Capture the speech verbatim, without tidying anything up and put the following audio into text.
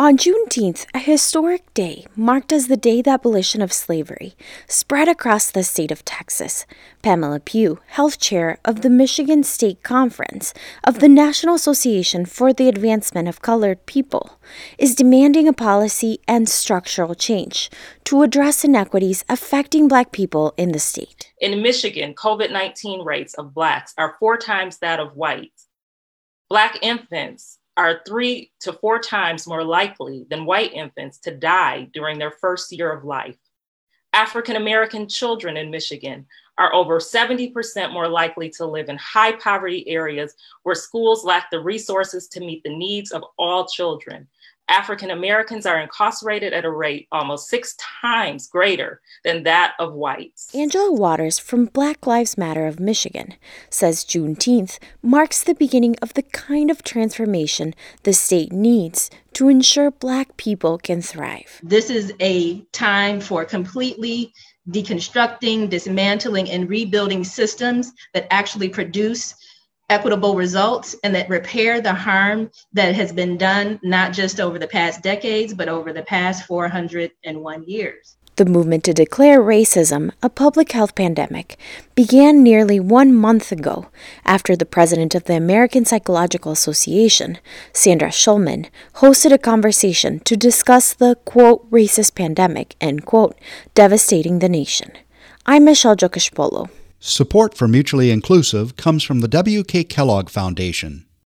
On Juneteenth, a historic day marked as the day the abolition of slavery spread across the state of Texas, Pamela Pugh, health chair of the Michigan State Conference of the National Association for the Advancement of Colored People, is demanding a policy and structural change to address inequities affecting Black people in the state. In Michigan, COVID nineteen rates of Blacks are four times that of whites. Black infants are three to four times more likely than white infants to die during their first year of life. African American children in Michigan are over seventy percent more likely to live in high poverty areas where schools lack the resources to meet the needs of all children. African Americans are incarcerated at a rate almost six times greater than that of whites. Angela Waters from Black Lives Matter of Michigan says Juneteenth marks the beginning of the kind of transformation the state needs to ensure Black people can thrive. This is a time for completely deconstructing, dismantling, and rebuilding systems that actually produce equitable results and that repair the harm that has been done, not just over the past decades, but over the past four hundred one years. The movement to declare racism a public health pandemic began nearly one month ago after the president of the American Psychological Association, Sandra Schulman, hosted a conversation to discuss the, quote, racist pandemic, end quote, devastating the nation. I'm Michelle Jokashpolo. Support for Mutually Inclusive comes from the W K Kellogg Foundation.